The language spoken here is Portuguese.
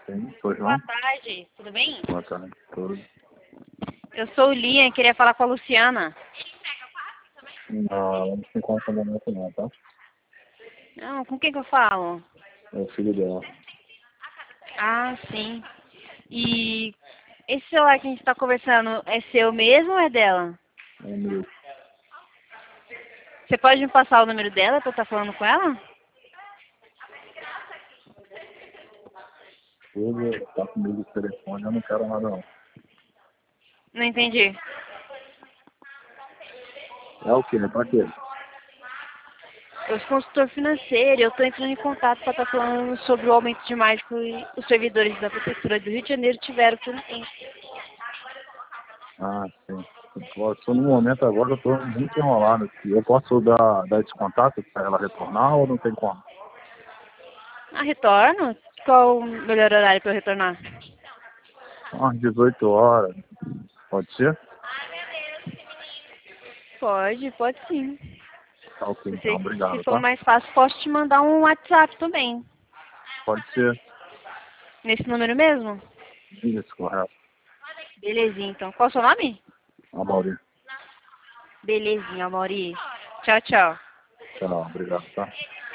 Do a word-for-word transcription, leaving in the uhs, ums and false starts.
Sim, sou Boa João. tarde, tudo bem? Boa tarde. Tudo. Eu sou o Lian e queria falar com a Luciana. Não, não se encontra no momento não, tá? Não, com quem que eu falo? É o filho dela. Ah, sim. E esse celular que a gente tá conversando é seu mesmo ou é dela? É o meu. Você pode me passar o número dela pra eu estar falando com ela? Ele tá comigo no telefone, eu não quero nada não. Não entendi. É o quê? Pra quê? Eu sou consultor financeiro e eu tô entrando em contato para estar falando sobre o aumento de mais que os servidores da Prefeitura do Rio de Janeiro tiveram por um tempo. Ah, sim. Eu estou no momento agora, eu tô muito enrolado aqui. Eu posso dar, dar esse contato para ela retornar ou não tem como? Ah, retorno? Qual o melhor horário para eu retornar? Às dezoito horas. Pode ser? Pode, pode sim. Tá ok, Se, então. você- se Obrigado, for tá? mais fácil, posso te mandar um WhatsApp também. Pode ser. Nesse número mesmo? Isso, correto. Belezinha, então. Qual o seu nome? A Mauri. Belezinha, Mauri. Tchau, tchau. Tchau, obrigado, tá?